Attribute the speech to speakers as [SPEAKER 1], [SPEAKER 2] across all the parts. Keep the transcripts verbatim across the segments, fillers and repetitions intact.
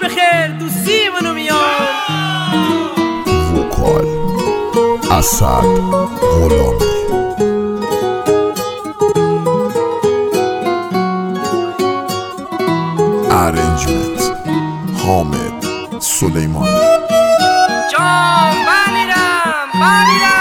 [SPEAKER 1] بخیر دوستی منو میاد.
[SPEAKER 2] وکال اسد غلامی. ارنجمنت حامد سلیمانی.
[SPEAKER 1] جان بمیرم بمیرم.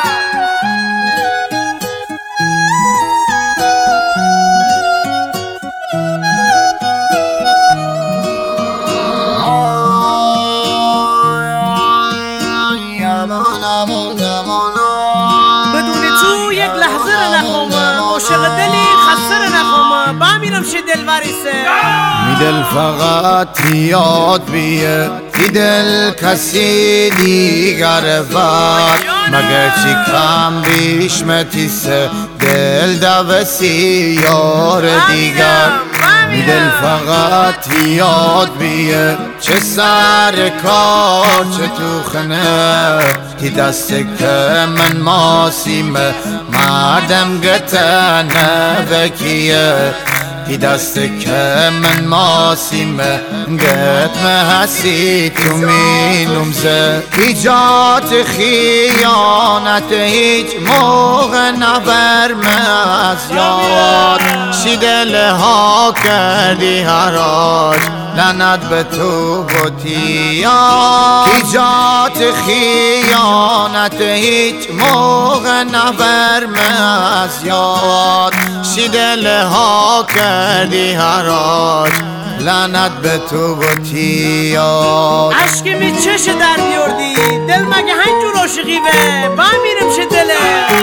[SPEAKER 1] بدون تو یک لحظه رو نخوامم، عاشق دلی خسته رو نخوامم. بمیرم شه دلوریسه
[SPEAKER 3] می دل فقط یاد بیه ای دل کسی دیگر فقط مگر چی کم بیش متیسه دل دوسی یار دیگر. می دل فقط یاد بیه چه سر کار چه تو خنه تی دست که من ماسیمه مردم گتنه وکیه تی دست که من ماسیمه گتمه هستی تو مینومزه ایجاد خیانت هیچ موقع نبرمه از یاد شی دل ها کردی حراج لعنت به تو بوتیا ایجاد خیانت هیچ موقع نبرمه از یاد شی دل ها کردی حراج لعنت به تو بوتیا.
[SPEAKER 1] عشقی می چش در بیاردی دل مگه هنجور عاشقی به بمیرم شه دله.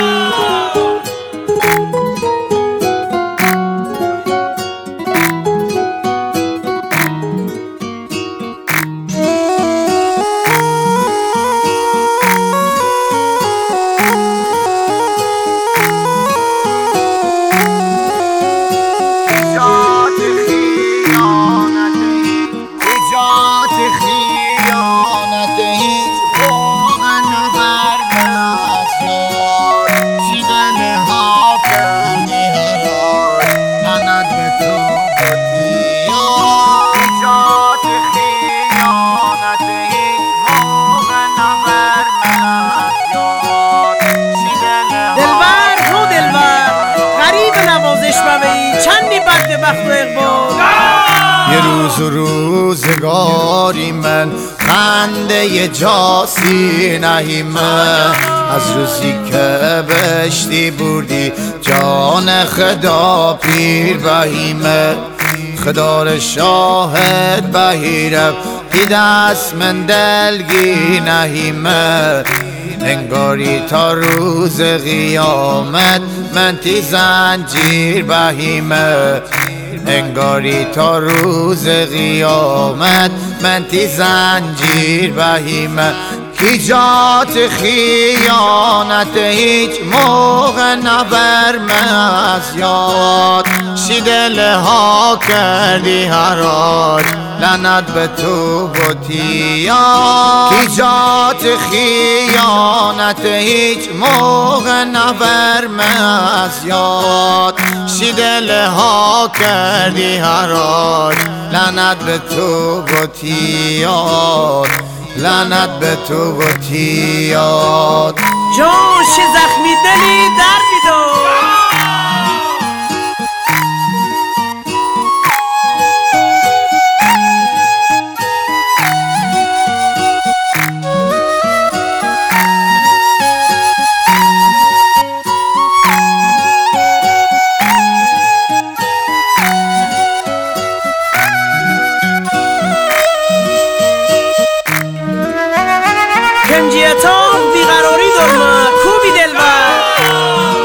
[SPEAKER 1] چندی بد بخت و اقبال.
[SPEAKER 3] یه روز و روزگاری من خنده ی جاسی نهیمه از روزی که بشتی بردی جان خدا پیر بهیمه خدار شاهد بهیرم تی دست من دلگی نهیمه انگاری تا روز قیامت من تی زنجیر بهیمه انگاری تا روز قیامت من تی زنجیر بهیمه کی جات خیانت هیچ موقع نبرمه از یاد شی دل ها کردی حراج لعنت به تو بوتیا کی جات خیانت هیچ موقع نبرمه از یاد شی دل ها کردی حراج لعنت به تو بوتیا لعنت به تو بوتیا.
[SPEAKER 1] جوش زخمی دلی در بیدار. کنجیتا بیقراری دارم کوبی دلبر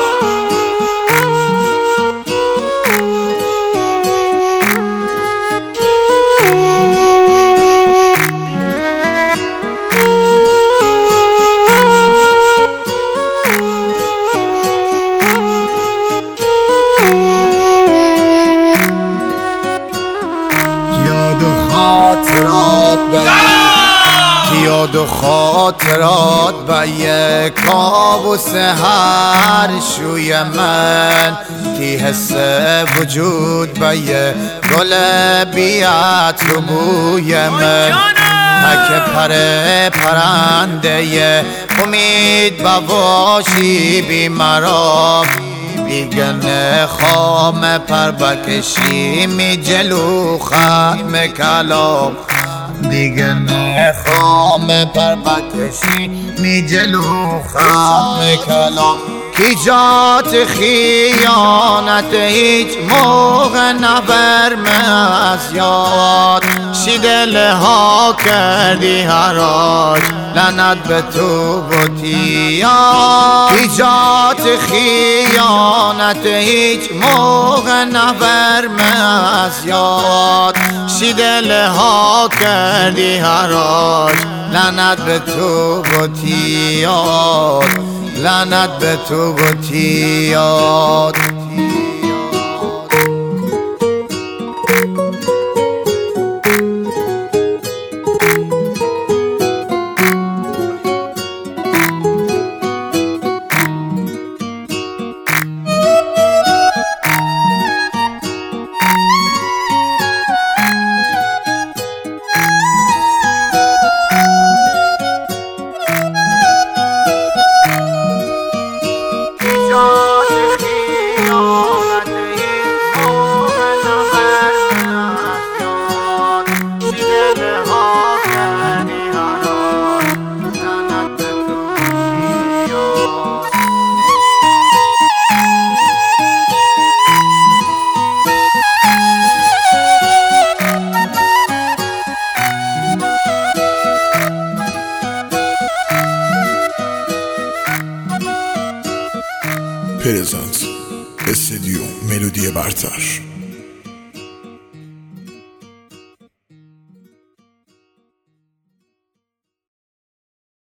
[SPEAKER 3] یاد و خاطرات به یک کابوس هر شوی من تی حس وجود به یک گل بیعت رو بوی من تک پر پرنده امید بواشی بی مرا دیگه نخوام پر بکشی می جلو ختم کلام دیگه نخوام پر بکشی می جلو ختم کلام کی جات خیانت هیچ موقع نبرمه از یاد شی دلها کردی حراج لعنت به تو بودیاد کی جات خیانت هیچ موقع نبرمه از یاد شی دلها کردی حراج لعنت به تو بودیاد لعنت به تو بودیاد
[SPEAKER 2] پرزنس استودیو ملودی برتر.